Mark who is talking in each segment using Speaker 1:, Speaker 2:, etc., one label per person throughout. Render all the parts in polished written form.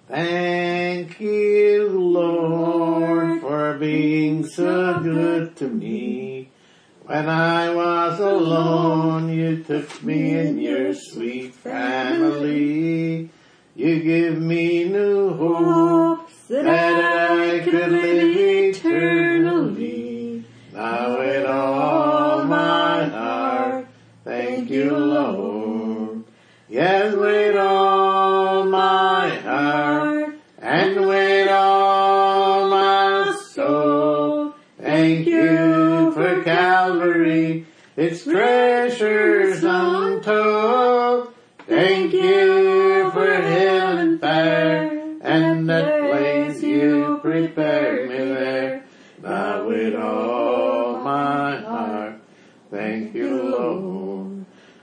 Speaker 1: Thank you, Lord, for being so good to me. When I was alone, you took me in your sweet family. You give me new hopes that I could live eternally. Now with all my heart, thank you, Lord. Yes, with all my heart and with all my soul, thank you for Calvary, its treasures untold. Thank you for heaven fair and that place you prepared me there. Now with all my heart, thank you, Lord.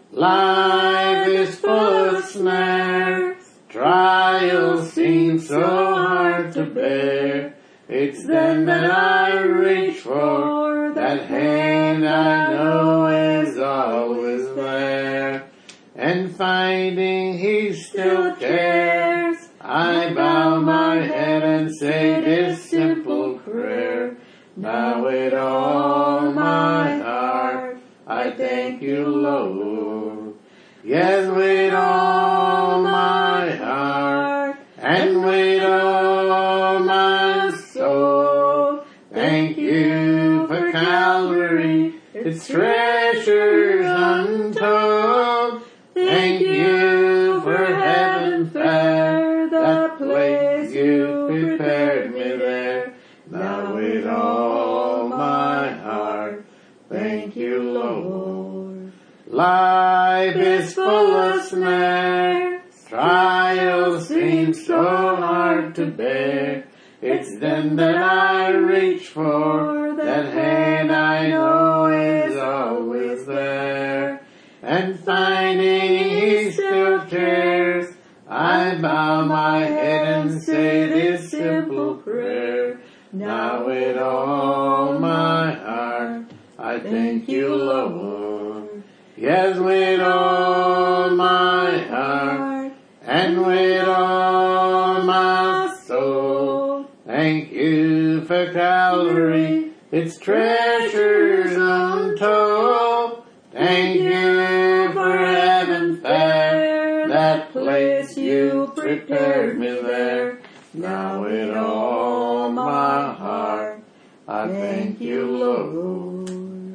Speaker 1: Life is full of snares, trials seem so hard to bear. It's then that I reach for that hand I know is always there. And finding He still cares, I bow my head and say this simple prayer. Now with all my heart, I thank you, Lord. Yes, with all my heart and with all my soul, thank you for Calvary, its treasures untold. Thank you for heaven fair, that place you prepared me there. Now with all my heart, thank you, Lord. Life is full of snares, trials seem so hard to bear. It's then that I reach for that hand I know is always there. And finding He still cares, I bow my head and say this simple prayer. Now with all my heart, I thank you, Lord. Yes, with all my heart and with all my soul, thank you for Calvary, its treasures untold. Thank you for heaven fair, that place you prepared me there. Now with all my heart, I thank you, Lord.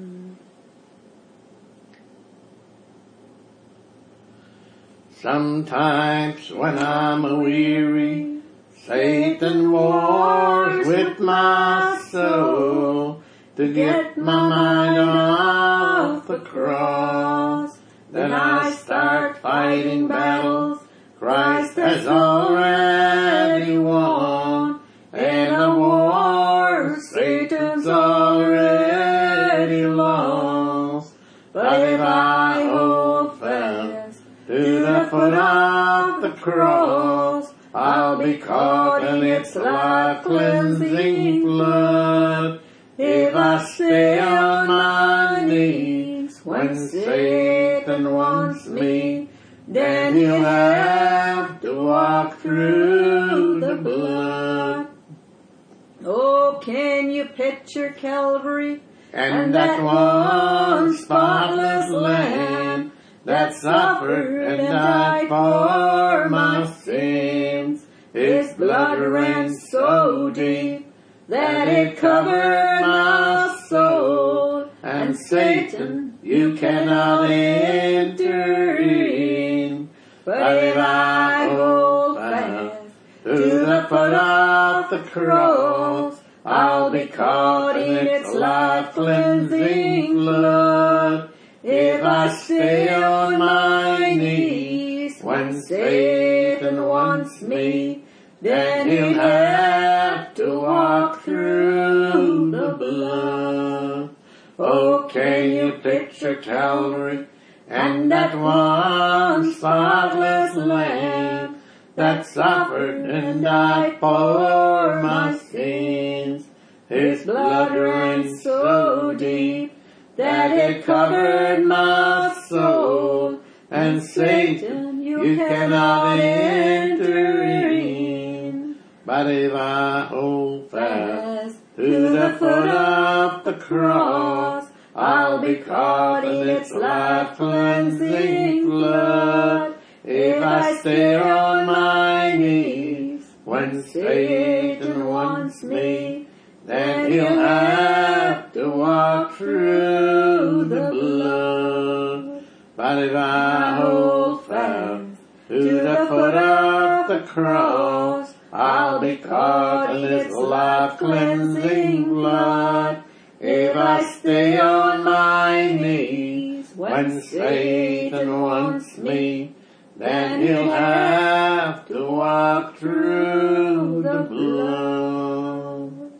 Speaker 1: Sometimes when I'm weary, Satan wars with my soul to get my mind off the cross. Then I start fighting battles Christ has already won, and the war Satan's already lost. But if I hold fast to the foot of the cross, I'll be caught in its life-cleansing flood. If I stay on my knees when Satan wants me, then he'll have to walk through the blood.
Speaker 2: Oh, can you picture Calvary
Speaker 1: And that one spotless Lamb that suffered and died for my sins? His blood ran so deep that it covered my soul, and Satan, you cannot enter in. But if I hold fast to the foot of the cross, I'll be caught in its life-cleansing blood. If I stay on my knees when Satan wants me, then he'll have to walk through the blood. Oh, can you picture Calvary and that one spotless Lamb that suffered and died for my sins? His blood ran so deep that it covered my soul, and Satan, you cannot enter in. But if I hold fast to the foot of the cross, I'll be caught in its life-cleansing flood. If I stay on my knees when Satan wants me, then he'll have to walk through the blood. But if I hold fast to the foot of the cross, I'll be caught in its life-cleansing blood. If I stay on my knees when Satan wants me, then he'll have to walk through the blood.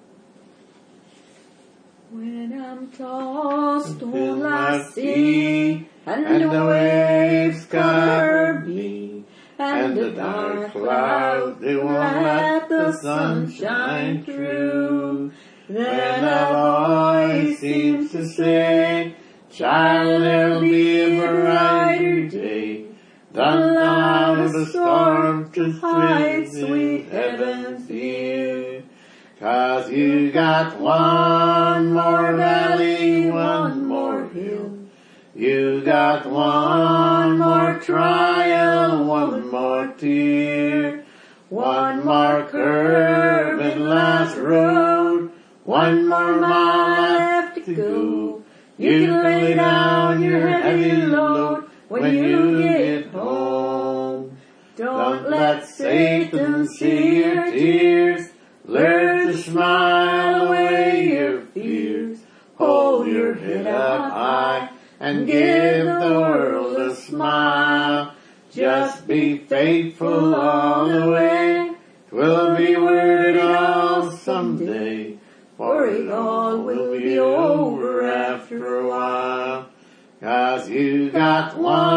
Speaker 2: When I'm tossed on the sea, and the waves cover me, and the dark clouds, they won't let the sun shine through, then a voice seems to say, child, there'll be a brighter day. Don't allow the storm to hide sweet heaven's view. 'Cause you got one more valley, one more hill. You got one more trial, one more tear. One more curve and last road. One more mile left to go. You can lay down your heavy load when you get home. Don't let Satan see your tears. Learn to smile away your fears. Hold your head up high and give the world a smile. Just be faithful all the way. 'Twill be worth it all someday, for it all will be over after a while. 'Cause you got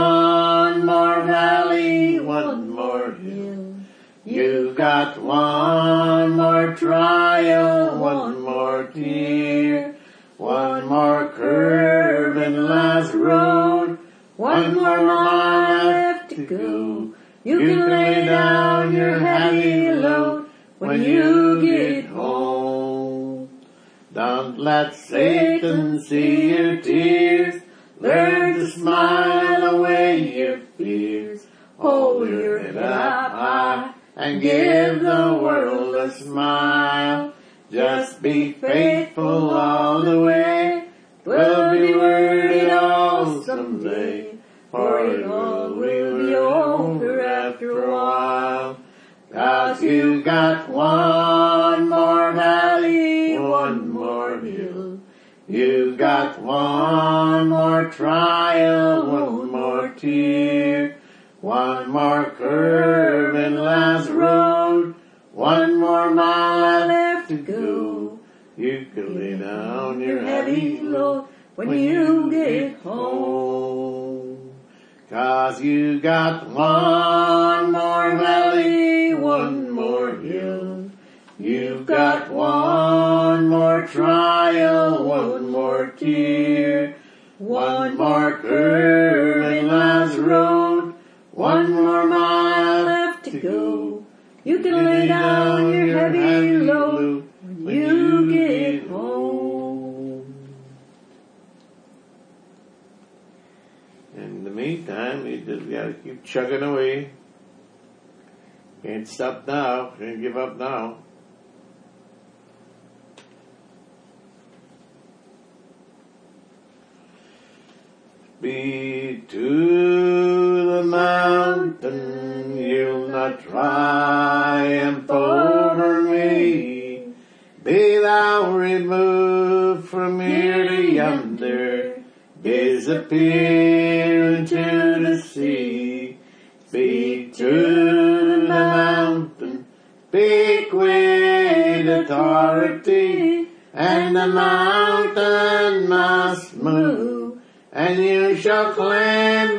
Speaker 2: one more valley, one more hill. You got one more trial, one more tear. One more curve and last road. One more mile left to go. You can lay down your heavy load when you get home. Don't let Satan see your tears. Learn to smile away your fears. Hold your head up high and give the world a smile. Just be faithful all the way. 'Twill be worth it all someday, for it all will be over after a while. 'Cause you got one more valley, one more hill. You got one more trial, one more tear. One more curve and last road. One more mile left to go. You can lay down your heavy load when you get home. 'Cause you got one more valley, one more hill. You've got one more trial, one more tear. One more curve and last road. One more mile left to go. You can lay down your heavy load when you get home.
Speaker 1: In the meantime, you just gotta keep chugging away. Can't stop now. Can't give up now. Speak to the mountain, you'll not triumph over me. Be thou removed from here to yonder, disappear into the sea. Speak to the mountain, speak with authority, and the mountain must move. And you shall claim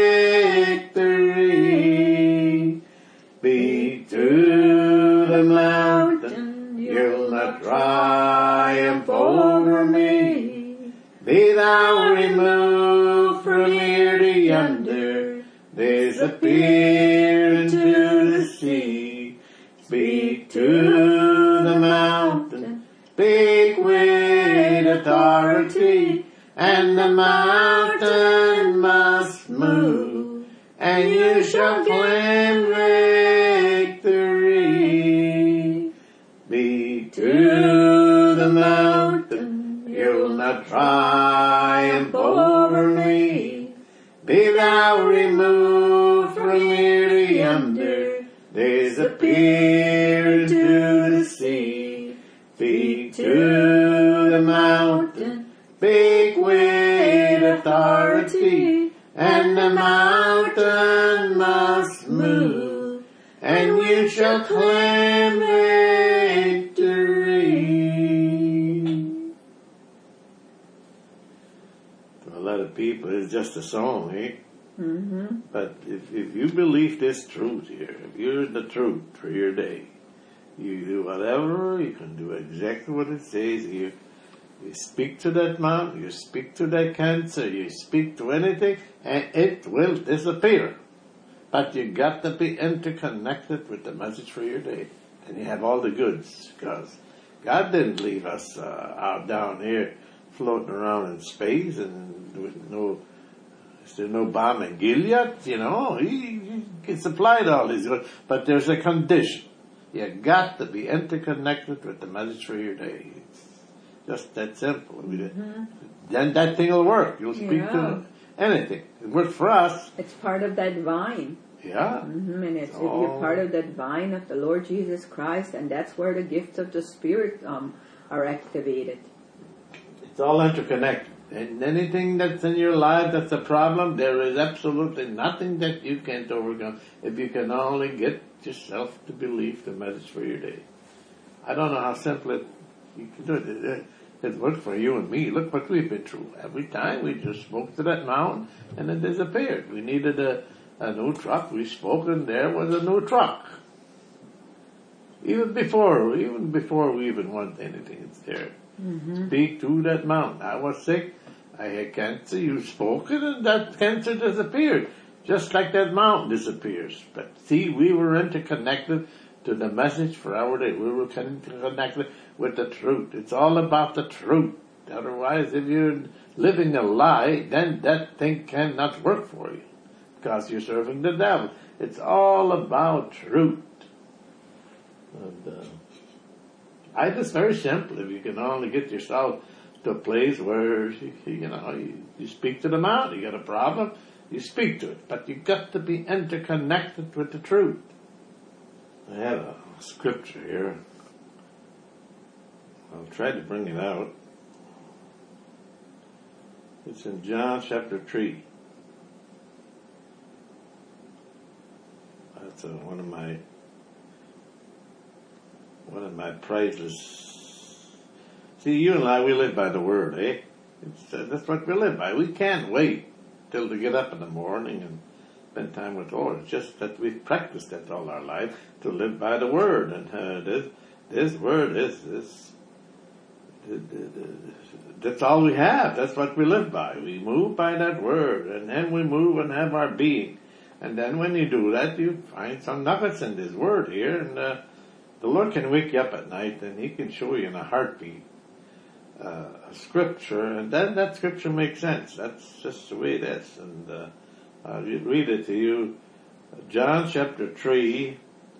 Speaker 1: victory. Speak to the mountain, you'll not triumph over me. Be thou removed from here to yonder, disappear into the sea. Speak to the mountain, speak with authority, and the mountain must move, and you shall claim victory. Speak to the mountain, you'll not triumph over me. Be thou removed from here to yonder, disappear into the sea. Speak to the mountain, speak with authority, and the mountain must move, and you shall claim victory. For a lot of people, it's just a song, eh?
Speaker 2: Mm-hmm.
Speaker 1: But if you believe this truth here, if you're the truth for your day, you do whatever, you can do exactly what it says here. You speak to that mountain, you speak to that cancer, you speak to anything, and it will disappear. But you got to be interconnected with the message for your day. And you have all the goods, because God didn't leave us out down here floating around in space and with there's no bomb in Gilead, you know. He supplied all these goods. But there's a condition. You got to be interconnected with the message for your day. It's just that simple. Then that thing will work. You'll speak to anything. It works for us.
Speaker 2: It's part of that vine.
Speaker 1: Yeah.
Speaker 2: Mm-hmm. And if you're part of that vine of the Lord Jesus Christ, and that's where the gifts of the Spirit are activated.
Speaker 1: It's all interconnected. And anything that's in your life that's a problem, there is absolutely nothing that you can't overcome if you can only get yourself to believe the message for your day. I don't know how simple you can do it. It worked for you and me. Look what we've been through. Every time we just spoke to that mountain and it disappeared. We needed a new truck. We spoke and there was a new truck. Even before we even want anything, it's there. Mm-hmm. Speak to that mountain. I was sick. I had cancer. You spoke it and that cancer disappeared. Just like that mountain disappears. But see, we were interconnected to the message for our day. We were connected with the truth. It's all about the truth. Otherwise, if you're living a lie, then that thing cannot work for you. Because you're serving the devil. It's all about truth. And it's very simple. If you can only get yourself to a place where, you speak to the mountain. You got a problem, you speak to it. But you got to be interconnected with the truth. I have a scripture here. I'll try to bring it out. It's in John chapter 3. That's one of my priceless. See, you and I, we live by the Word, eh? That's what we live by. We can't wait till to get up in the morning and spend time with the Lord. It's just that we've practiced that all our life to live by the Word. And this Word that's all we have. That's what we live by. We move by that Word. And then we move and have our being. And then when you do that, you find some nuggets in this Word here. And the Lord can wake you up at night and He can show you in a heartbeat a scripture, and then that scripture makes sense. That's just the way it is. And I'll read it to you. John chapter 3.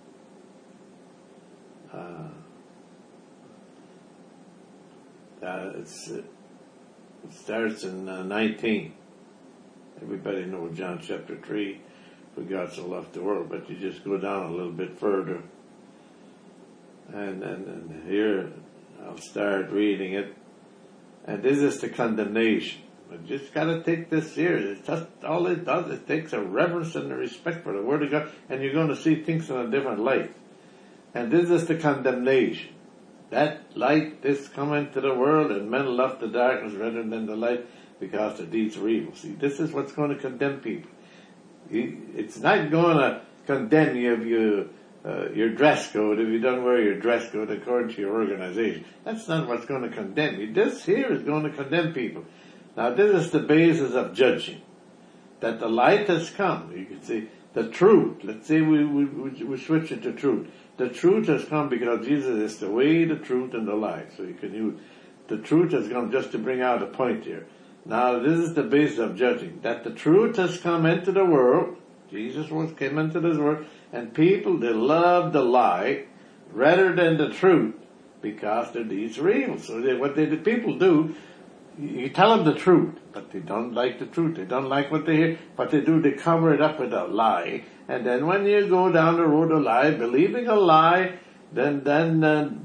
Speaker 1: It starts in 19. Everybody knows John chapter 3. For God so loved the world, but you just go down a little bit further. And here, I'll start reading it. And this is the condemnation. But you just gotta take this serious. It's just, all it does, it takes a reverence and a respect for the Word of God, and you're going to see things in a different light. And this is the condemnation. That light is come into the world, and men love the darkness rather than the light, because the deeds are evil. See, this is what's going to condemn people. It's not going to condemn you if your dress code, if you don't wear your dress code according to your organization. That's not what's going to condemn you. This here is going to condemn people. Now, this is the basis of judging. That the light has come. You can see the truth. Let's say we switch it to truth. The truth has come because Jesus is the way, the truth, and the life. So you can use the truth has come just to bring out a point here. Now this is the basis of judging. That the truth has come into the world. Jesus came into this world, and people, they love the lie rather than the truth because their deeds are evil. So the people do, you tell them the truth, but they don't like the truth. They don't like what they hear. What they do, they cover it up with a lie. And then when you go down the road of lie, believing a lie, then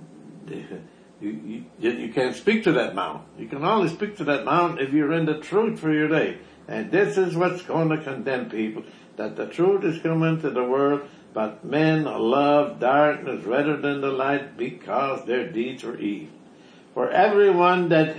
Speaker 1: you can't speak to that mountain. You can only speak to that mountain if you're in the truth for your day. And this is what's going to condemn people, that the truth is coming to the world, but men love darkness rather than the light because their deeds were evil. For everyone that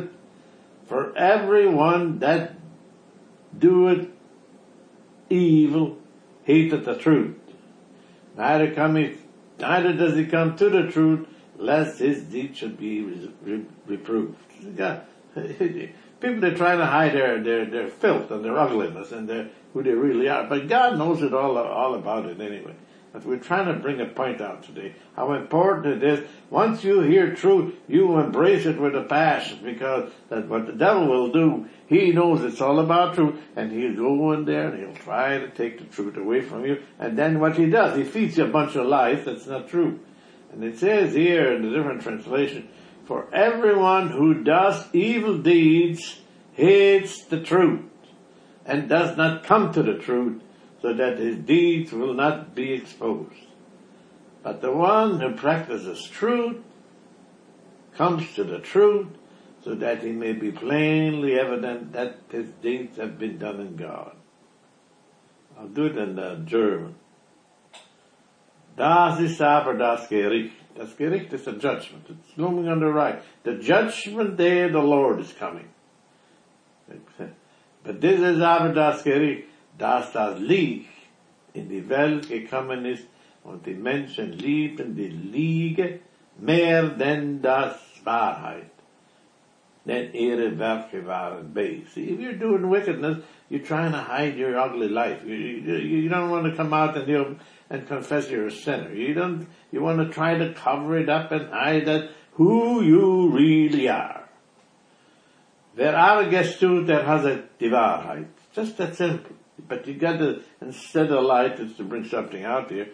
Speaker 1: doeth evil hateth the truth. Neither does he come to the truth, lest his deeds should be reproved. People, they're trying to hide their filth and their ugliness and who they really are. But God knows it all about it anyway. But we're trying to bring a point out today, how important it is. Once you hear truth, you embrace it with a passion, because that's what the devil will do. He knows it's all about truth, and he'll go in there and he'll try to take the truth away from you. And then what he does, he feeds you a bunch of lies that's not true. And it says here in the different translation, for everyone who does evil deeds hates the truth and does not come to the truth, so that his deeds will not be exposed. But the one who practices truth comes to the truth, so that he may be plainly evident that his deeds have been done in God. I'll do it in German. Das ist aber das Gericht. Das Gericht is a judgment. It's looming on the right. The judgment day of the Lord is coming. But this is aber das Gericht, dass das Licht in die Welt gekommen ist und die Menschen lieben die Lüge mehr denn das Wahrheit. Denn ihre Werke waren base. See, if you're doing wickedness, you're trying to hide your ugly life. You don't want to come out and confess you're a sinner. You want to try to cover it up and hide that who you really are. Wer arges tut, der hasset die Wahrheit. Just that simple. But you got to, instead of light, it's to bring something out here.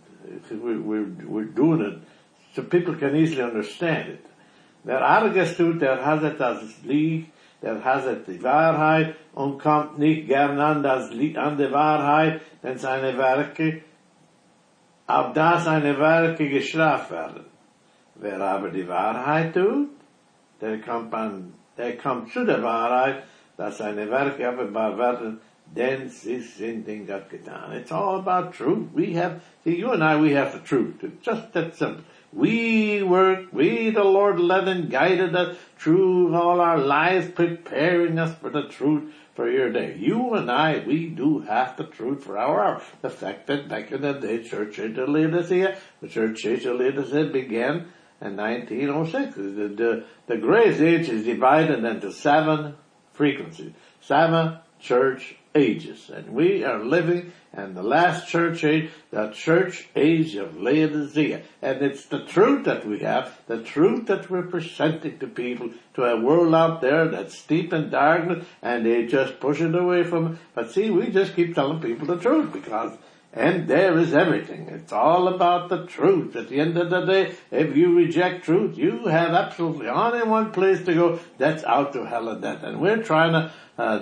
Speaker 1: We're doing it so people can easily understand it. Wer arges tut, der hasset das Licht, der hasset die Wahrheit und kommt nicht gern an die Wahrheit, denn seine Werke, auf das seine Werke gestraft werden. Wer aber die Wahrheit tut, der kommt zu der Wahrheit, dass seine Werke offenbar werden, denn sie sind in Gott getan. It's all about truth. You and I, we have the truth. It's just that simple. We, the Lord led and guided us through all our lives, preparing us for the truth for your day. You and I, we do have the truth for our hour. The fact that back in the day, Church Age of Laodicea, the Church Age of Laodicea began in 1906. The Grace Age is divided into 7 frequencies, 7 church ages. And we are living in the last church age, the Church Age of Laodicea. And it's the truth that we have, the truth that we're presenting to people, to a world out there that's steeped in darkness, and they just push it away from it. But see, we just keep telling people the truth, and there is everything. It's all about the truth. At the end of the day, if you reject truth, you have absolutely only one place to go. That's out to hell and death. And we're trying to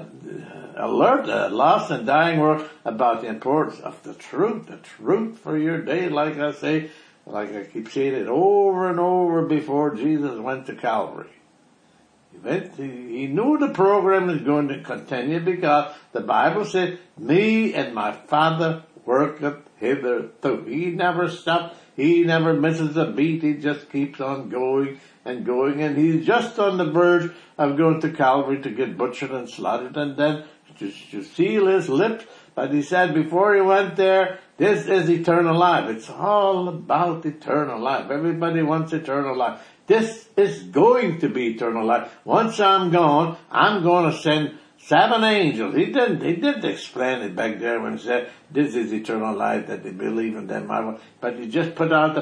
Speaker 1: alert a lost and dying world about the importance of the truth for your day. Like I keep saying it over and over before Jesus went to Calvary. He knew the program was going to continue because the Bible said, me and my Father worketh hitherto. He never stopped. He never misses a beat. He just keeps on going and going. And he's just on the verge of going to Calvary to get butchered and slaughtered and then to seal his lips. But he said before he went there, this is eternal life. It's all about eternal life. Everybody wants eternal life. This is going to be eternal life. Once I'm gone, I'm going to send 7 angels. He didn't explain it back there when he said, this is eternal life, that they believe in them. But he just put out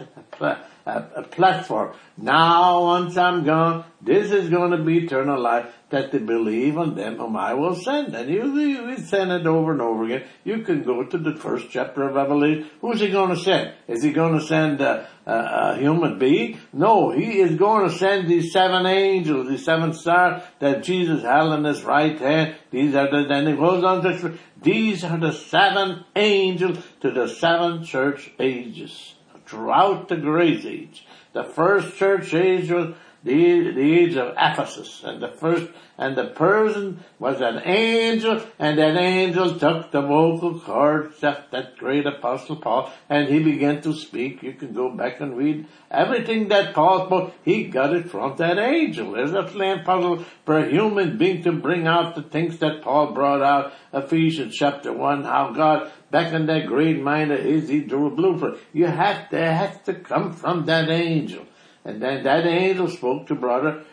Speaker 1: a platform. Now, once I'm gone, this is going to be eternal life, that they believe on them whom I will send. And you send it over and over again. You can go to the first chapter of Revelation. Who's he going to send? Is he going to send a human being? No, he is going to send these 7 angels, these 7 stars that Jesus held in his right hand. Then he goes on to explain, these are the 7 angels to the 7 church ages throughout the grace age. The first church age was the age of Ephesus, and the person was an angel, and that angel took the vocal cords of that great apostle Paul, and he began to speak. You can go back and read everything that Paul spoke. He got it from that angel. There's a flame puzzle for a human being to bring out the things that Paul brought out. Ephesians chapter 1, how God, back in that great mind of his, he drew a blueprint. It has to come from that angel. And then that angel spoke to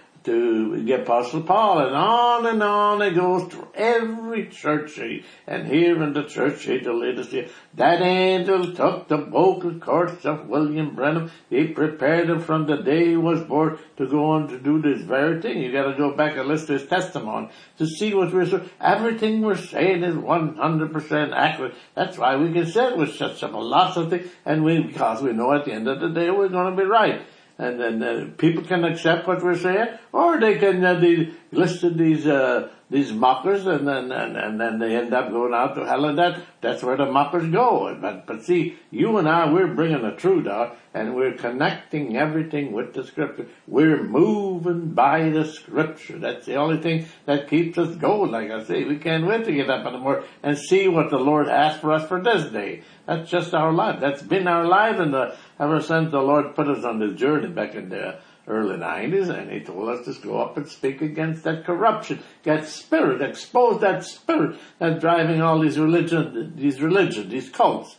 Speaker 1: the apostle Paul, and on it goes to every church age. And here in the church age of Laodicea, that angel took the vocal cords of William Branham. He prepared him from the day he was born to go on to do this very thing. You gotta go back and listen to his testimony to see what we're saying. Everything we're saying is 100% accurate. That's why we can say it with such a philosophy, because we know at the end of the day we're gonna be right. And then people can accept what we're saying, or they can listen to these mockers, and then they end up going out to hell. And that's where the mockers go. But see, you and I, we're bringing the truth out, and we're connecting everything with the Scripture. We're moving by the Scripture. That's the only thing that keeps us going. Like I say, we can't wait to get up in the morning and see what the Lord has for us for this day. That's just our life. That's been our life, and ever since the Lord put us on this journey back in the early 90s, and he told us to go up and speak against that corruption, that spirit, expose that spirit that's driving all these religions, these cults.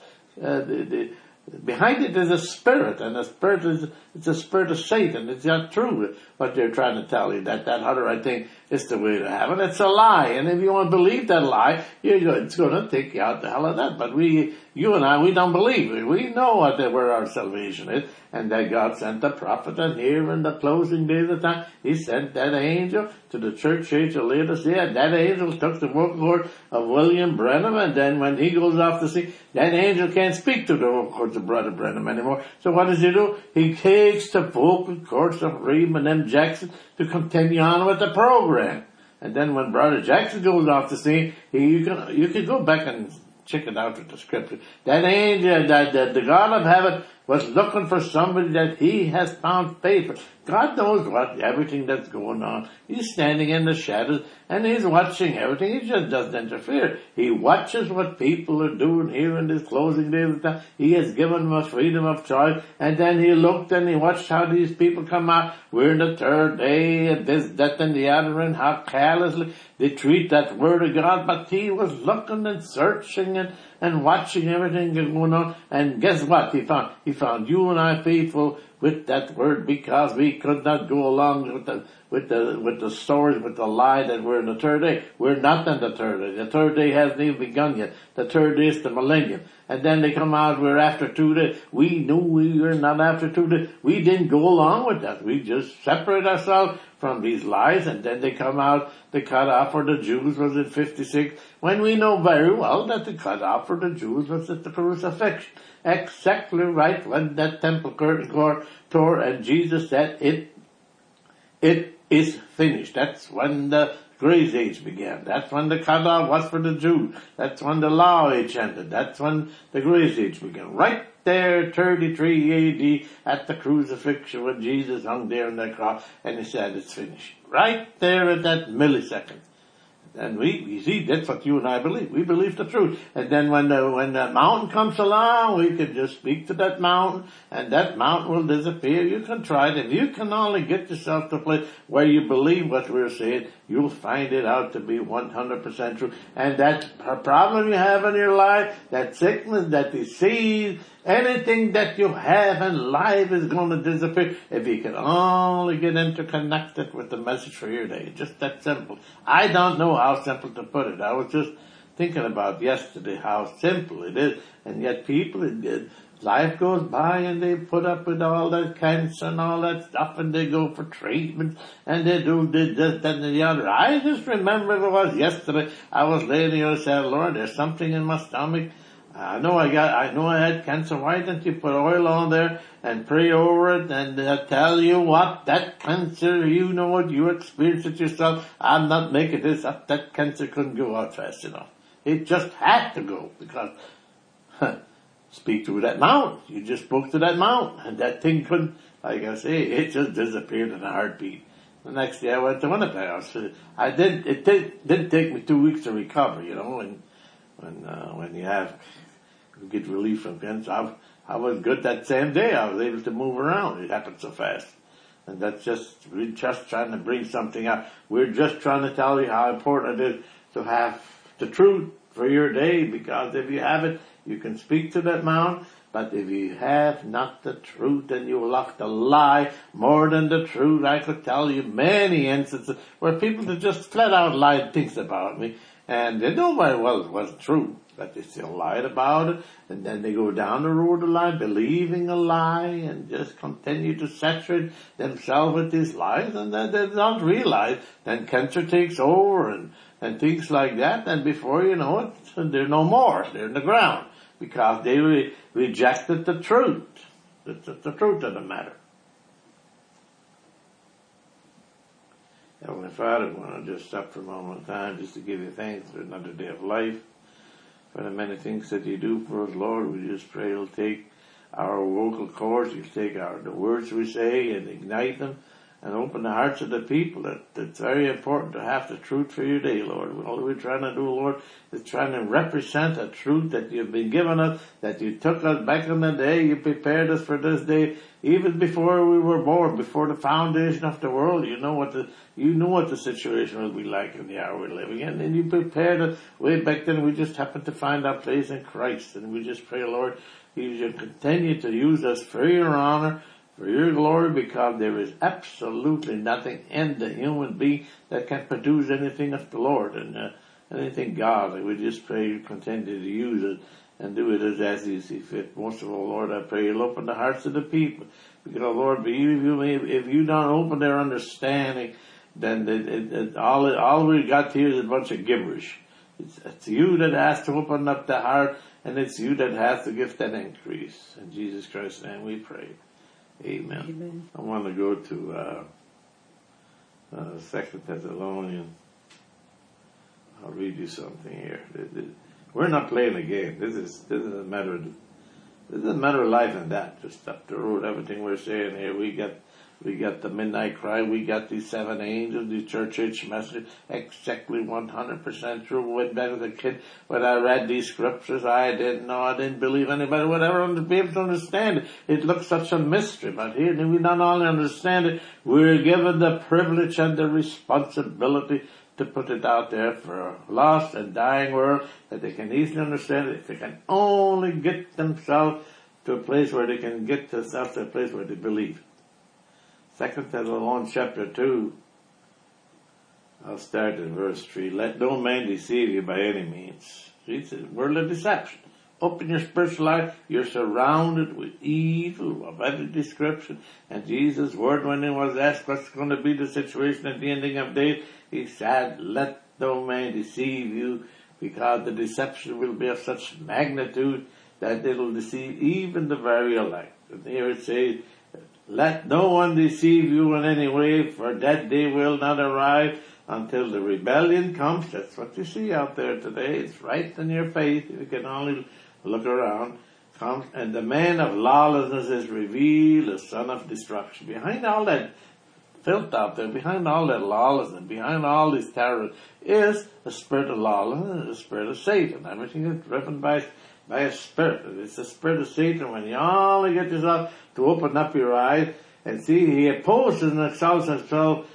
Speaker 1: Behind it is a spirit, and the spirit it's a spirit of Satan. It's not true what they're trying to tell you, that other thing is the way to heaven. It's a lie, and if you want to believe that lie, it's going to take you out the hell of that. But you and I, we don't believe it. We know where our salvation is, and that God sent the prophet, and here in the closing days of time, he sent that angel to the church age of Laodicea, and that angel took the vocal cord of William Branham, and then when he goes off to sea, that angel can't speak to the vocal cords of Brother Branham anymore. So what does he do? He takes the vocal cords of Raymond M. Jackson to continue on with the program. And then when Brother Jackson goes off to sea, you can go back and check it out with the Scripture. That angel, that the God of heaven was looking for somebody that he has found faithful. God knows everything that's going on. He's standing in the shadows, and he's watching everything. He just doesn't interfere. He watches what people are doing here in this closing days of time. He has given them a freedom of choice, and then he looked and he watched how these people come out. We're in the third day, and this, that, and the other, and how carelessly they treat that word of God. But he was looking and searching and watching everything going on. And guess what he found? He found you and I faithful with that word, because we could not go along with the stories, with the lie that we're in the third day. We're not in the third day. The third day hasn't even begun yet. The third day is the millennium. And then they come out, we're after 2 days. We knew we were not after 2 days. We didn't go along with that. We just separate ourselves from these lies, and then they come out, the cutoff for the Jews was in 56, when we know very well that the cutoff for the Jews was at the crucifixion. Exactly right, when that temple curtain tore and Jesus said, it is finished. That's when the grace age began. That's when the cutoff was for the Jews. That's when the law age ended. That's when the grace age began. Right there, 33 AD, at the crucifixion, when Jesus hung there on the cross and he said, it's finished. Right there at that millisecond. And we see, that's what you and I believe. We believe the truth. And then when the mountain comes along, we can just speak to that mountain, and that mountain will disappear. You can try it. If you can only get yourself to a place where you believe what we're saying, you'll find it out to be 100% true. And that problem you have in your life, that sickness, that disease, anything that you have in life is going to disappear if you can only get interconnected with the message for your day. Just that simple. I don't know how simple to put it. I was just thinking about yesterday how simple it is, and yet people, life goes by and they put up with all that cancer and all that stuff, and they go for treatment and they do this, that, and the other. I just remember it was yesterday. I was laying here and said, Lord, there's something in my stomach. I know I had cancer. Why didn't you put oil on there and pray over it? And I tell you what, that cancer, you know what, you experienced it yourself. I'm not making this up. That cancer couldn't go out fast enough. It just had to go because, speak to that mountain. You just spoke to that mountain, and that thing couldn't, like I say, it just disappeared in a heartbeat. The next day I went to Winnipeg. It didn't take me 2 weeks to recover, you know, when you get relief from cancer. I was good that same day. I was able to move around. It happened so fast. And we're just trying to bring something out. We're just trying to tell you how important it is to have the truth for your day, because if you have it, you can speak to that mountain. But if you have not the truth, then you will have to lie more than the truth. I could tell you many instances where people just flat out lied things about me, and they know very well it wasn't true, but they still lied about it, and then they go down the road of lie, believing a lie, and just continue to saturate themselves with these lies, and then they don't realize, then cancer takes over, and things like that, and before you know it, they're no more. They're in the ground, because they rejected the truth. It's the truth of the matter. Heavenly Father, I want to just stop for a moment of time just to give you thanks for another day of life, for the many things that you do for us, Lord. We just pray you'll take our vocal cords, you'll take the words we say and ignite them, and open the hearts of the people. It's very important to have the truth for your day, Lord. All we're trying to do, Lord, is trying to represent a truth that you've been given us, that you took us back in the day. You prepared us for this day, even before we were born, before the foundation of the world. You know what the situation will be like in the hour we're living in, and you prepared us way back then. We just happened to find our place in Christ, and we just pray, Lord, you should continue to use us for your honor, for your glory, because there is absolutely nothing in the human being that can produce anything of the Lord and anything godly. We just pray you continue to use it and do it as you see fit. Most of all, Lord, I pray you'll open the hearts of the people, because, Lord, if you don't open their understanding, then all we got here is a bunch of gibberish. It's you that has to open up the heart, and it's you that has to give that increase. In Jesus Christ's name we pray. Amen. Amen. I want to go to 2 Thessalonians. I'll read you something here. We're not playing a game. This is a matter of life and death. Just up the road, everything we're saying here, we got the midnight cry, we got these 7 angels, the church age message, exactly 100% true. Went back as a kid, when I read these scriptures, I didn't believe anybody would ever be able to understand it. It looks such a mystery, but here we not only understand it, we're given the privilege and the responsibility to put it out there for a lost and dying world, that they can easily understand it if they can only get themselves to a place where they can get themselves to a place where they believe. 2 Thessalonians chapter 2, I'll start in verse 3. Let no man deceive you by any means. See, it's a world of deception. Open your spiritual life. You're surrounded with evil of every description. And Jesus' word, when he was asked what's going to be the situation at the ending of days, he said, let no man deceive you, because the deception will be of such magnitude that it'll deceive even the very elect. And here it says, let no one deceive you in any way, for that day will not arrive until the rebellion comes. That's what you see out there today. It's right in your face. You can only look around. Comes, and the man of lawlessness is revealed, the son of destruction. Behind all that filth out there, behind all that lawlessness, behind all this terror, is the spirit of lawlessness, the spirit of Satan. Everything is driven by a spirit. It's the spirit of Satan. When you only get yourself to open up your eyes and see, he opposes and exalts himself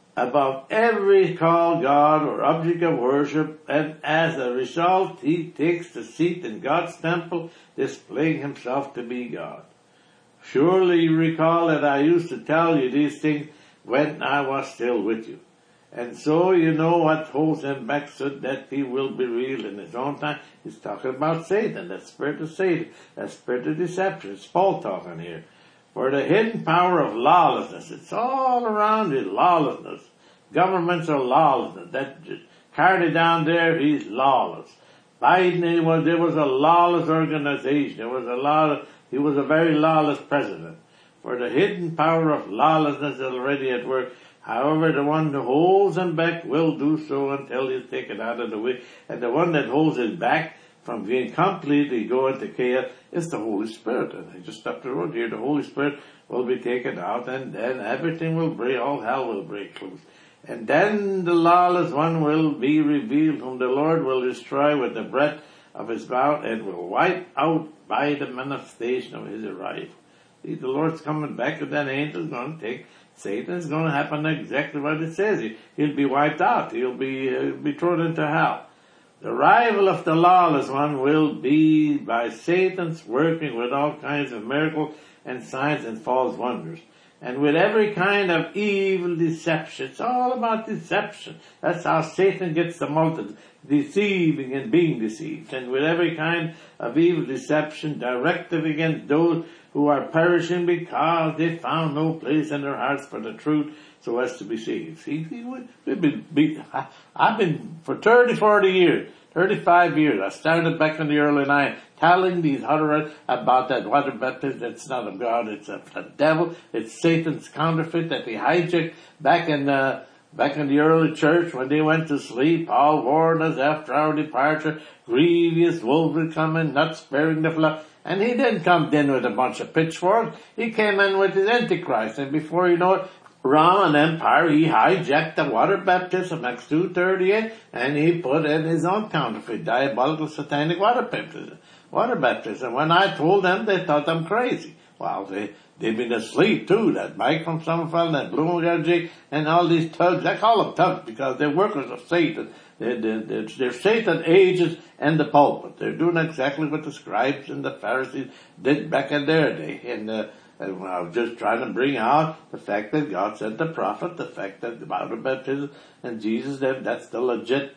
Speaker 1: above every called God or object of worship, and as a result he takes the seat in God's temple, displaying himself to be God. Surely you recall that I used to tell you these things when I was still with you. And so you know what holds him back so that he will be revealed in his own time. He's talking about Satan, that spirit of Satan, that spirit of deception. It's Paul talking here. For the hidden power of lawlessness, it's all around you, lawlessness. Governments are lawlessness. That Carney down there, he's lawless. Biden, there was a lawless organization. He was a very lawless president. For the hidden power of lawlessness is already at work. However, the one who holds him back will do so until he's taken out of the way. And the one that holds him back from being completely going to chaos is the Holy Spirit. And I just up the road here, the Holy Spirit will be taken out, and then everything will break, all hell will break loose. And then the lawless one will be revealed, whom the Lord will destroy with the breath of his mouth, and will wipe out by the manifestation of his arrival. See, the Lord's coming back, and that angel's going to take Satan. Is going to happen exactly what it says. He'll be wiped out. He'll be thrown into hell. The arrival of the lawless one will be by Satan's working with all kinds of miracles and signs and false wonders, and with every kind of evil deception. It's all about deception. That's how Satan gets the multitude, deceiving and being deceived. And with every kind of evil deception directed against those who are perishing because they found no place in their hearts for the truth so as to be saved. See, I've been for 30, 40 years, 35 years, I started back in the early 90s, telling these others about that water baptism. It's not of God, it's of the devil, it's Satan's counterfeit that he hijacked back in the early church when they went to sleep. Paul warned us after our departure, grievous wolves would come in, not sparing the flock. And he didn't come in with a bunch of pitchforks. He came in with his Antichrist. And before you know it, Roman Empire, he hijacked the water baptism, Acts 2:38, and he put in his own counterfeit, diabolical, satanic water baptism. When I told them, they thought I'm crazy. Well, they've been asleep too. That Mike from Summerfeld, that Bloomberg, and all these thugs. I call them thugs because they're workers of Satan. They're Satan agents in the pulpit. They're doing exactly what the scribes and the Pharisees did back in their day. And I was just trying to bring out the fact that God sent the prophet, the fact that the water baptism and Jesus, that's the legit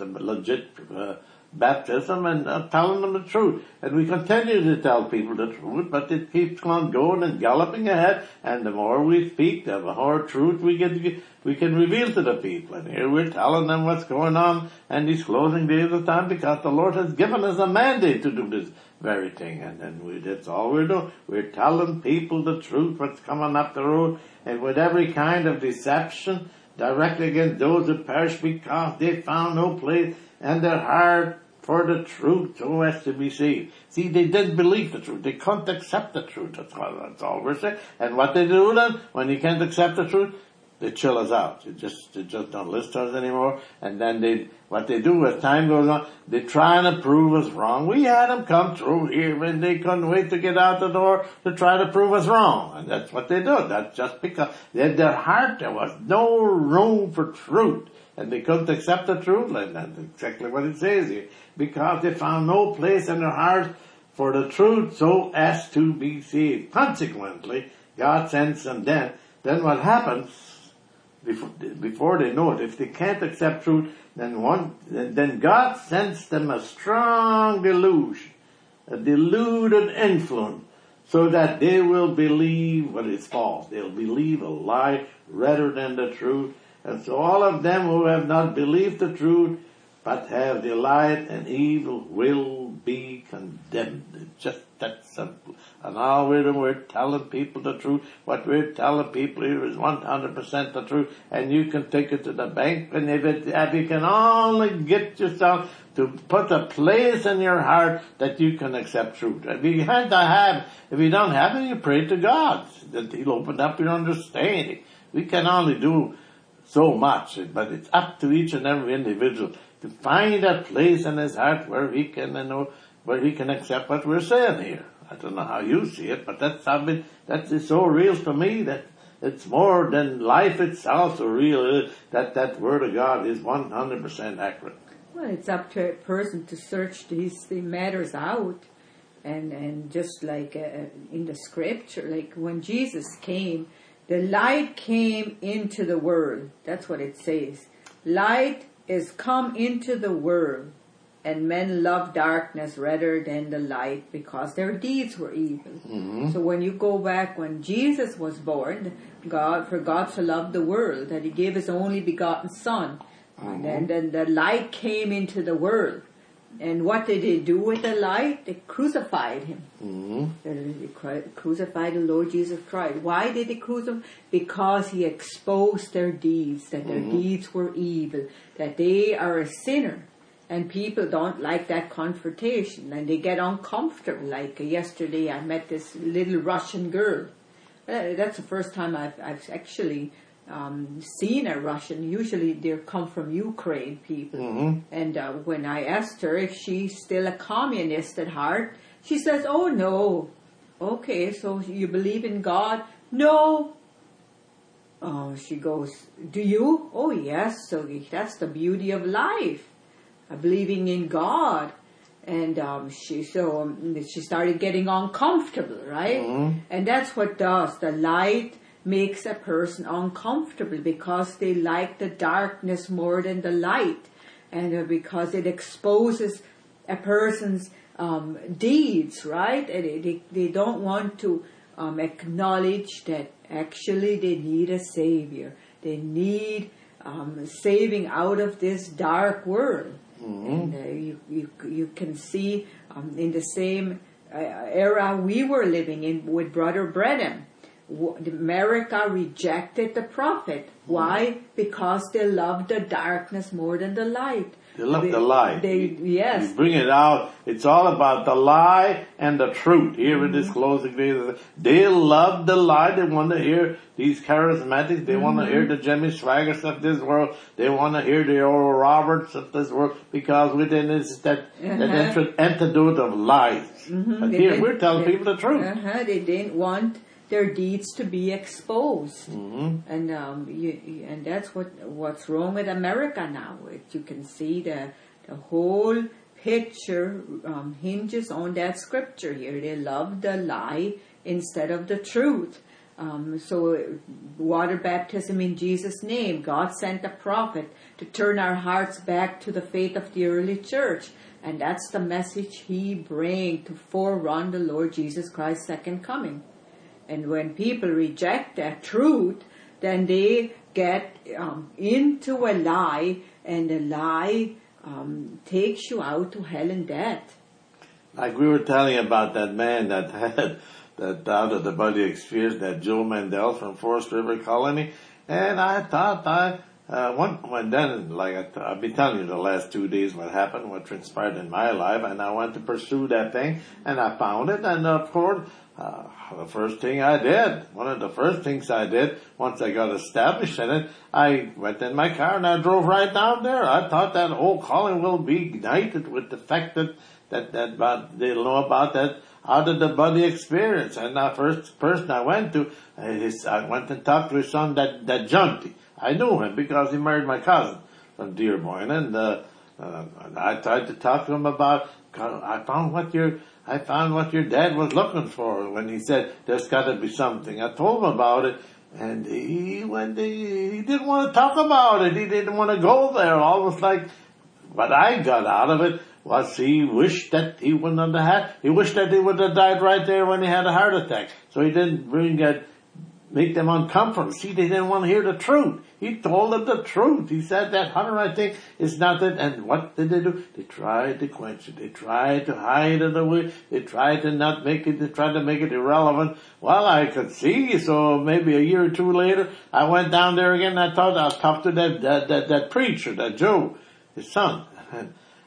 Speaker 1: baptism, and telling them the truth. And we continue to tell people the truth, but it keeps on going and galloping ahead, and the more we speak, the more truth we can reveal to the people. And here we're telling them what's going on in these closing days of time, because the Lord has given us a mandate to do this very thing. And then that's all we're doing. We're telling people the truth, what's coming up the road, and with every kind of deception directly against those who perish because they found no place in their heart for the truth so as to be saved. See, they didn't believe the truth. They couldn't accept the truth. That's all we're saying. And what they do then, when you can't accept the truth, they chill us out. They just don't listen to us anymore. And then what they do as time goes on, they try to prove us wrong. We had them come through here and they couldn't wait to get out the door to try to prove us wrong. And that's what they do. That's just because in their heart there was no room for truth. And they couldn't accept the truth, and that's exactly what it says here. Because they found no place in their hearts for the truth so as to be saved. Consequently, God sends them then. Then what happens, before they know it, if they can't accept truth, then God sends them a strong delusion, a deluded influence, so that they will believe what is false. They'll believe a lie rather than the truth. And so all of them who have not believed the truth, but have delight in evil, will be condemned. It's just that simple. And all we're telling people the truth. What we're telling people here is 100% the truth. And you can take it to the bank. And if you can only get yourself to put a place in your heart that you can accept truth. If you don't have it, you pray to God that He'll open up your understanding. We can only do so much, but it's up to each and every individual to find a place in his heart where he can accept what we're saying here. I don't know how you see it, but that's so real to me that It's more than life itself. So really, that Word of God is 100% accurate.
Speaker 2: Well, it's up to a person to search these matters out. And just like in the scripture, like when Jesus came, the light came into the world. That's what it says. Light is come into the world, and men love darkness rather than the light because their deeds were evil. Mm-hmm. So when you go back when Jesus was born, for God so loved the world that He gave His only begotten Son. Mm-hmm. And then the light came into the world. And what did they do with the light? They crucified Him. Mm-hmm. They crucified the Lord Jesus Christ. Why did they crucify Him? Because He exposed their deeds, that their deeds were evil, that they are a sinner. And people don't like that confrontation, and they get uncomfortable. Like yesterday, I met this little Russian girl. That's the first time I've actually seen a Russian. Usually they come from Ukraine, people. Mm-hmm. And when I asked her if she's still a communist at heart, she says, "Oh no." Okay, so you believe in God? No. Oh, she goes, "Do you?" "Oh yes." So that's the beauty of life, believing in God. And she started getting uncomfortable, right? Mm-hmm. And that's what does. The light makes a person uncomfortable because they like the darkness more than the light, and because it exposes a person's deeds, right? And they don't want to acknowledge that actually they need a savior. They need saving out of this dark world. Mm-hmm. And you can see in the same era we were living in with Brother Branham. America rejected the prophet. Why? Because they loved the darkness more than the light.
Speaker 1: They love the light.
Speaker 2: Yes.
Speaker 1: You bring it out. It's all about the lie and the truth. Here in this closing video, they love the lie. They want to hear these charismatics. They want to hear the Jimmy Swaggart of this world. They want to hear the Oral Roberts of this world, because within is that antidote of lies. Mm-hmm. But here we're telling people the truth.
Speaker 2: They didn't want their deeds to be exposed, and that's what's wrong with America now. You can see the whole picture hinges on that scripture here. They love the lie instead of the truth. So water baptism in Jesus' name. God sent a prophet to turn our hearts back to the faith of the early church, and that's the message He brings to forerun the Lord Jesus Christ's second coming. And when people reject that truth, then they get into a lie, and the lie takes you out to hell and death.
Speaker 1: Like we were telling about that man that had that out of the body experience, that Joe Mandel from Forest River Colony, and I thought I've been telling you the last 2 days what happened, what transpired in my life, and I went to pursue that thing, and I found it, and of course, one of the first things I did, once I got established in it, I went in my car and I drove right down there. I thought that whole calling will be ignited with the fact that they'll know about that out of the body experience. And the first person I went to, I went and talked to his son, that Junty. I knew him because he married my cousin from Dearborn, and I tried to talk to him about. I found what your dad was looking for when he said there's got to be something. I told him about it, and he didn't want to talk about it. He didn't want to go there. Almost like what I got out of it was he wished that he wouldn't have had. He wished that he would have died right there when he had a heart attack. So he didn't make them uncomfortable. See, they didn't want to hear the truth. He told them the truth. He said that, Hunter, I think, is not that. And what did they do? They tried to quench it. They tried to hide it away. They tried to not make it. They tried to make it irrelevant. Well, I could see. So maybe a year or two later, I went down there again. And I thought I'll talk to that preacher, that Joe, his son.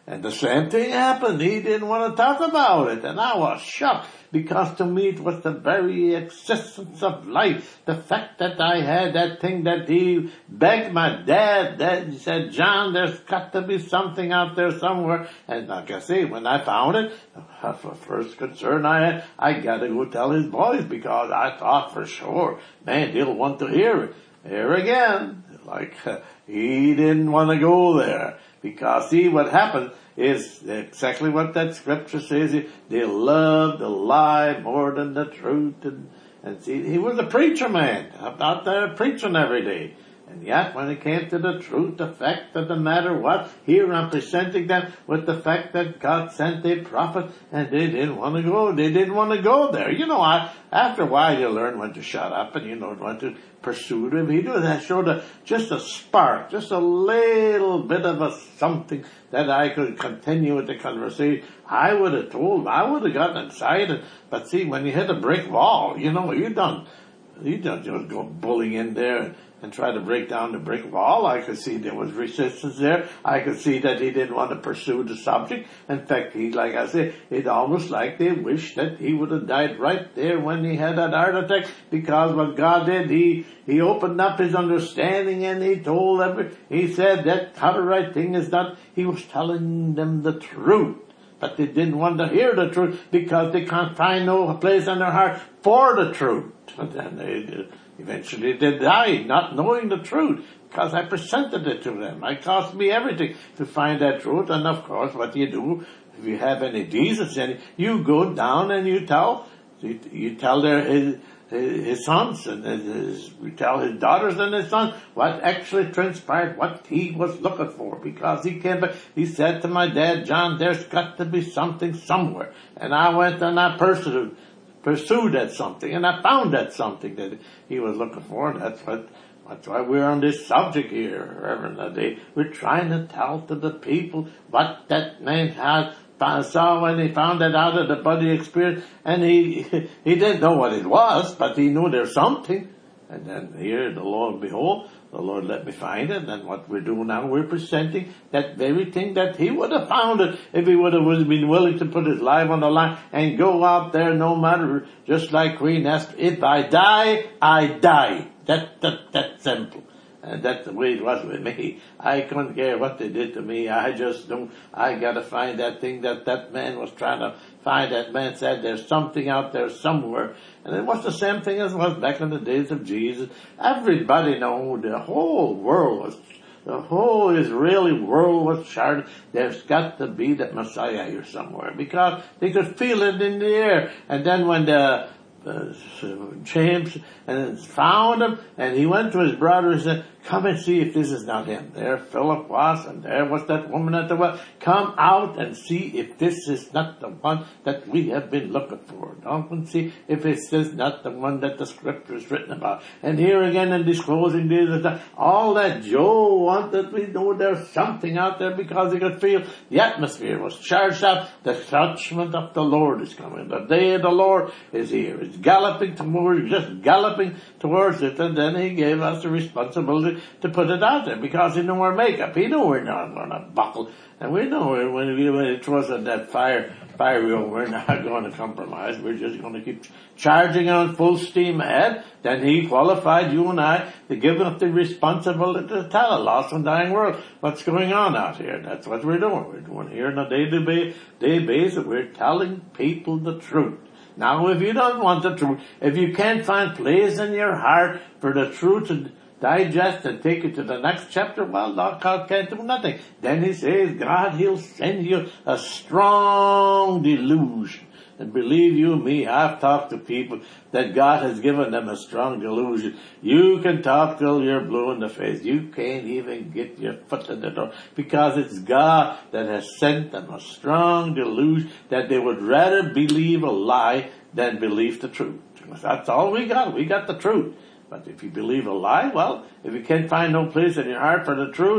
Speaker 1: And the same thing happened. He didn't want to talk about it. And I was shocked, because to me it was the very existence of life. The fact that I had that thing that he begged my dad, that he said, John, there's got to be something out there somewhere. And like I say, when I found it, the first concern I had, I got to go tell his boys, because I thought for sure, man, he'll want to hear it. Here again, he didn't want to go there. Because see, what happened is exactly what that scripture says. They loved the lie more than the truth. And see, he was a preacher man, out there preaching every day. And yet, when it came to the truth, the fact of the matter was, here I'm presenting them with the fact that God sent a prophet, and they didn't want to go. They didn't want to go there. After a while, you learn when to shut up, and you know when to pursue them. He showed just a spark, just a little bit of something that I could continue with the conversation. I would have gotten excited. But see, when you hit a brick wall, you don't just go bullying in there and try to break down the brick wall. I could see there was resistance there. I could see that he didn't want to pursue the subject. In fact, like I say, it's almost like they wished that he would have died right there when he had that heart attack, because what God did, he opened up his understanding, and he said that how the right thing is done. He was telling them the truth. But they didn't want to hear the truth, because they can't find no place in their heart for the truth. And then eventually they died, not knowing the truth, because I presented it to them. It cost me everything to find that truth. And of course, what do you do? If you have any decency, you go down and you tell his sons, and we tell his daughters and his sons what actually transpired, what he was looking for. Because he said to my dad, John, there's got to be something somewhere. And I went and I pursued that something, and I found that something that he was looking for. And that's why we're on this subject here, Reverend. We're trying to tell to the people what that man saw when he found it out of the body experience. And he didn't know what it was, but he knew there's something. And then here, the Lord, behold, the Lord let me find it. And what we're doing now, we're presenting that very thing that he would have found it if he would have been willing to put his life on the line and go out there no matter, just like Queen Esther, if I die, I die. That's simple. And that's the way it was with me. I couldn't care what they did to me. I just knew I got to find that thing that man was trying to find. That man said there's something out there somewhere. And it was the same thing as it was back in the days of Jesus. Everybody knew, the whole Israeli world was charted. There's got to be that Messiah here somewhere, because they could feel it in the air. And then when James and found him, and he went to his brother and said, come and see if this is not him. There Philip was, and there was that woman at the well. Come out and see if this is not the one that we have been looking for. Don't see if this is not the one that the scripture is written about. And here again in disclosing this, all that Joe wanted, we know there's something out there, because he could feel the atmosphere was charged up. The judgment of the Lord is coming. The day of the Lord is here. It's galloping towards it. And then he gave us the responsibility to put it out there, because he knew our makeup. He knew we're not going to buckle. And we know when it throws in that fire wheel, we're not going to compromise. We're just going to keep charging on full steam ahead. Then he qualified you and I to give up the responsibility to tell a lost and dying world what's going on out here. That's what we're doing. We're doing here on a day basis. We're telling people the truth. Now, if you don't want the truth, if you can't find place in your heart for the truth to digest and take it to the next chapter, well, God can't do nothing. Then he says, God, he'll send you a strong delusion. And believe you me, I've talked to people that God has given them a strong delusion. You can talk till you're blue in the face. You can't even get your foot in the door, because it's God that has sent them a strong delusion that they would rather believe a lie than believe the truth. That's all we got. We got the truth. But if you believe a lie, well, if you can't find no place in your heart for the truth,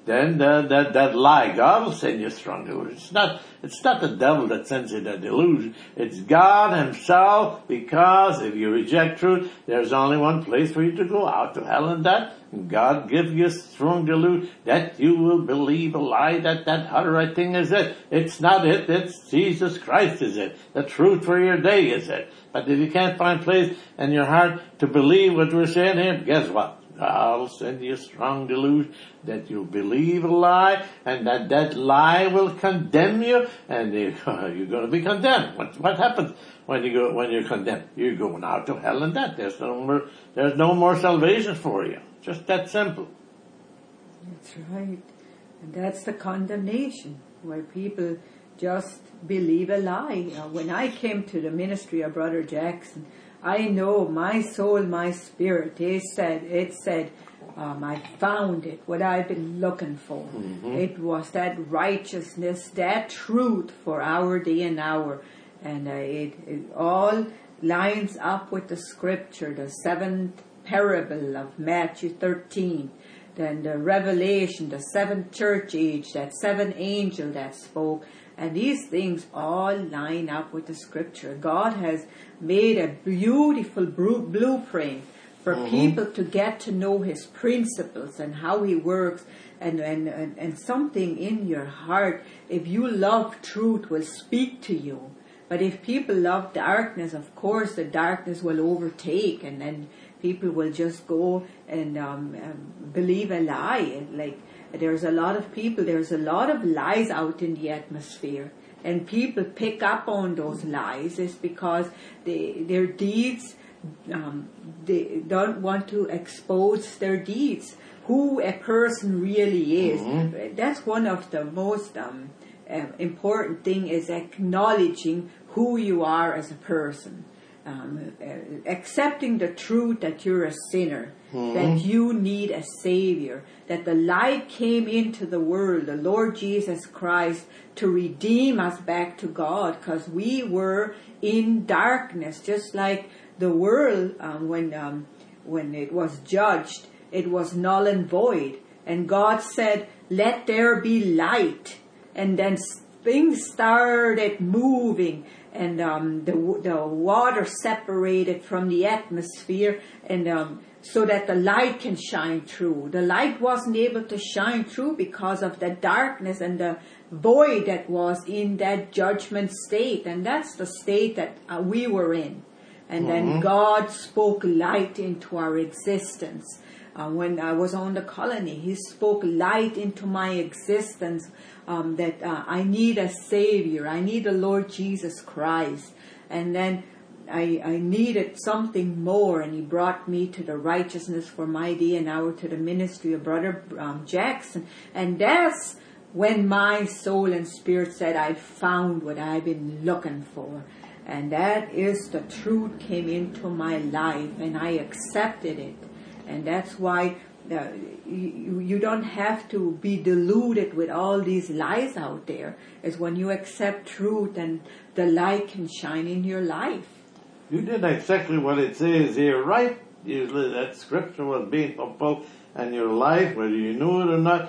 Speaker 1: then that lie, God will send you strong delusion. It's not the devil that sends you the delusion. It's God himself, because if you reject truth, there's only one place for you to go, out to hell, and that God give you strong delusion that you will believe a lie, that other right thing is it. It's not it, it's Jesus Christ is it. The truth for your day is it. But if you can't find place in your heart to believe what we're saying here, guess what? I'll send you a strong delusion that you believe a lie, and that lie will condemn you, and you're going to be condemned. What happens when you're condemned? You're going out to hell and that. There's no more salvation for you. Just that simple.
Speaker 2: That's right. And that's the condemnation, where people just believe a lie. When I came to the ministry of Brother Jackson, I know my soul, my spirit, it said, I found it, what I've been looking for. Mm-hmm. It was that righteousness, that truth for our day and hour. And it all lines up with the scripture, the seventh parable of Matthew 13. Then the Revelation, the seventh church age, that seventh angel that spoke. And these things all line up with the scripture. God has made a beautiful blueprint for people to get to know his principles and how he works. And something in your heart, if you love truth, will speak to you. But if people love darkness, of course the darkness will overtake, and then people will just go and believe a lie. Like, there's a lot of lies out in the atmosphere, and people pick up on those lies. It's because their deeds, they don't want to expose their deeds, who a person really is. Mm-hmm. That's one of the most important thing, is acknowledging who you are as a person. Accepting the truth that you're a sinner, that you need a Savior, that the light came into the world, the Lord Jesus Christ, to redeem us back to God, because we were in darkness, just like the world when it was judged, it was null and void, and God said, "Let there be light," and then things started moving. And the water separated from the atmosphere, and so that the light can shine through. The light wasn't able to shine through because of the darkness and the void that was in that judgment state. And that's the state that we were in. And then God spoke light into our existence. When I was on the colony, he spoke light into my existence, that I need a Savior. I need the Lord Jesus Christ. And then I needed something more, and he brought me to the righteousness for my day and hour, to the ministry of Brother Jackson. And that's when my soul and spirit said, I found what I've been looking for. And that is the truth came into my life, and I accepted it. And that's why you don't have to be deluded with all these lies out there. It's when you accept truth, and the light can shine in your life.
Speaker 1: You did exactly what it says here, right? That scripture was being fulfilled in your life, whether you knew it or not.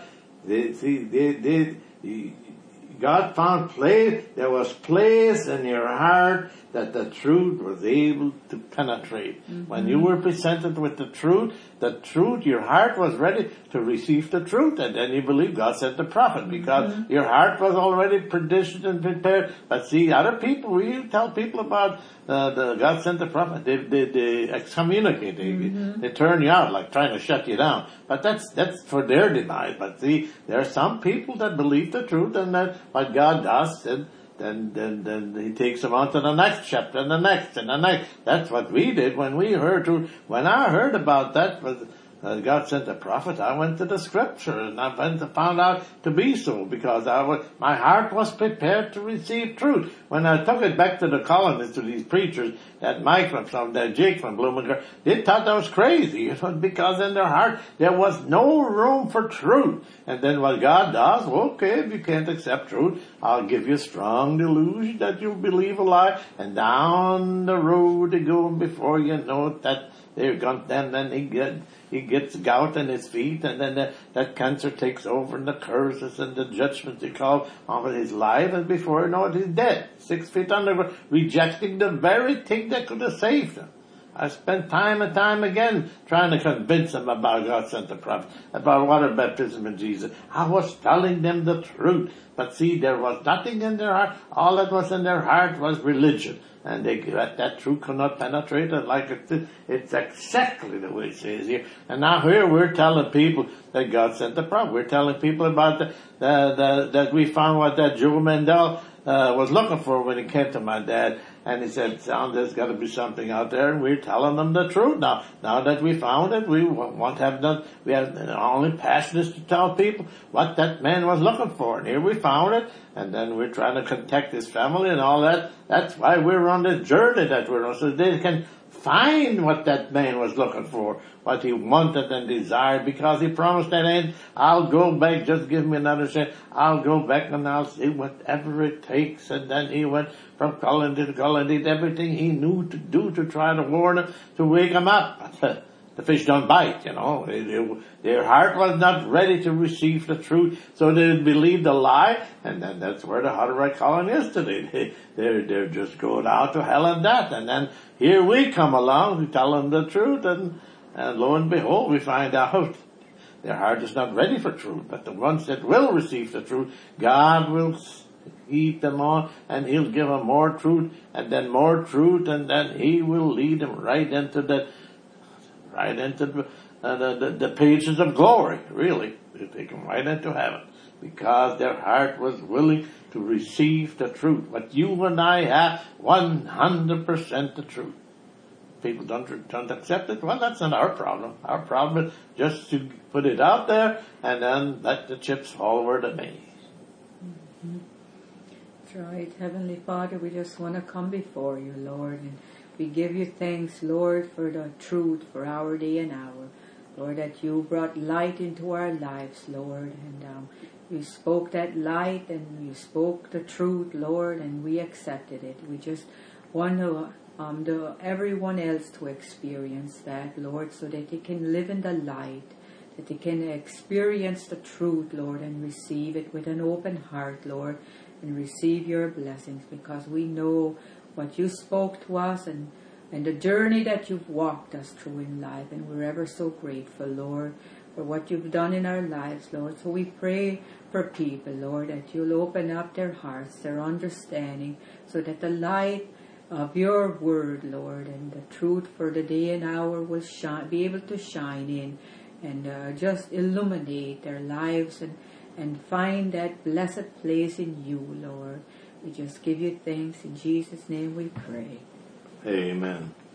Speaker 1: God found place. There was place in your heart that the truth was able to penetrate. When you were presented with the truth, your heart was ready to receive the truth, and then you believe God sent the prophet, because your heart was already conditioned and prepared. But see, other people, when you tell people about God sent the prophet, they excommunicate, they turn you out, like trying to shut you down. But that's for their demise. But see, there are some people that believe the truth, and that what God does, then he takes them on to the next chapter, and the next, and the next. That's what we did when we heard truth. When I heard about that, God sent a prophet, I went to the scripture, and I found out to be so, because my heart was prepared to receive truth. When I took it back to the colonists, to these preachers, that Mike that Jake from Bloomington, they thought that was crazy, because in their heart there was no room for truth. And then what God does, okay, if you can't accept truth, I'll give you a strong delusion that you'll believe a lie, and down the road to go, before you know it, Then he gets gout in his feet, and then that cancer takes over, and the curses and the judgments he called on his life, and before you know it, he's dead, 6 feet underground, rejecting the very thing that could have saved him. I spent time and time again trying to convince them about God sent the prophet, about water baptism in Jesus. I was telling them the truth. But see, there was nothing in their heart. All that was in their heart was religion. And that truth could not penetrate it like it's exactly the way it says here. And now here we're telling people that God sent the prophet. We're telling people about that we found what that Joe Mandel was looking for when he came to my dad. And he said, son, there's got to be something out there, and we're telling them the truth. Now that we found it, we have only passion is to tell people what that man was looking for. And here we found it, and then we're trying to contact his family and all that. That's why we're on this journey that we're on, so they can find what that man was looking for, what he wanted and desired, because he promised that end, I'll go back, just give me another chance, I'll go back and I'll see whatever it takes. And then he went from Cullen to Cullen, did everything he knew to do to try to warn him, to wake him up. The fish don't bite, Their heart was not ready to receive the truth, so they believed the lie, and then that's where the Hutterite colony is today. They're just going out to hell and death, and then here we come along, we tell them the truth, and lo and behold, we find out their heart is not ready for truth. But the ones that will receive the truth, God will keep them on, and He'll give them more truth, and then more truth, and then He will lead them right into the pages of glory, really. They take them right into heaven, because their heart was willing to receive the truth. What you and I have, 100% the truth. People don't accept it. Well, that's not our problem. Our problem is just to put it out there and then let the chips fall where they may.
Speaker 2: Mm-hmm. That's right. Heavenly Father, we just want to come before you, Lord, and we give you thanks, Lord, for the truth for our day and hour. Lord, that you brought light into our lives, Lord, and you spoke that light and you spoke the truth, Lord, and we accepted it. We just want everyone else to experience that, Lord, so that they can live in the light, that they can experience the truth, Lord, and receive it with an open heart, Lord, and receive your blessings, because we know what you spoke to us and the journey that you've walked us through in life, and we're ever so grateful, Lord, for what you've done in our lives, Lord. So we pray for people, Lord, that you'll open up their hearts, their understanding, so that the light of your word, Lord, and the truth for the day and hour will be able to shine in and just illuminate their lives and find that blessed place in you, Lord. We just give you thanks. In Jesus' name we pray.
Speaker 1: Amen.